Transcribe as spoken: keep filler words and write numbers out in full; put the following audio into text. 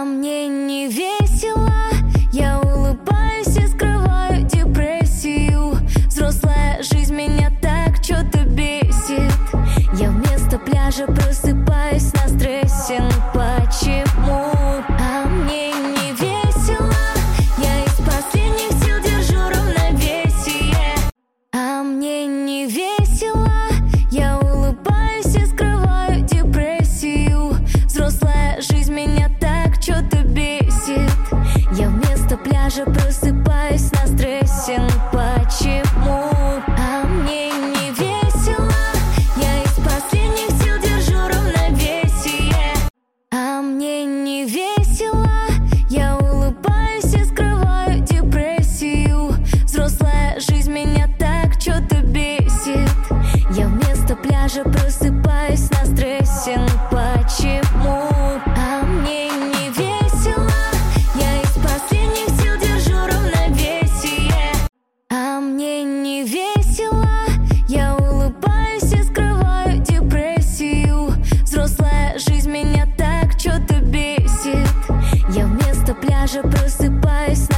мне не весело, я улыбаюсь и скрываю депрессию. Взрослая жизнь меня так что-то бесит. Я вместо пляжа просыпаюсь на стрессе. Ну почему? А мне не весело, я из последних сил держу равновесие. А мне не весело, я улыбаюсь и скрываю депрессию. Взрослая жизнь меня так что-то бесит. Я вместо пляжа просыпаюсь на стрессе. Ну почему? А мне не весело, я из последних сил держу равновесие. А мне не весело, я улыбаюсь и скрываю депрессию. Взрослая жизнь меня так что-то бесит. Я вместо пляжа просыпаюсь на стрессе. Ну почему? А мне не весело, я из последних сил держу равновесие. А мне не весело, я улыбаюсь и скрываю депрессию. Взрослая жизнь меня так что-то бесит. Я вместо пляжа просыпаюсь на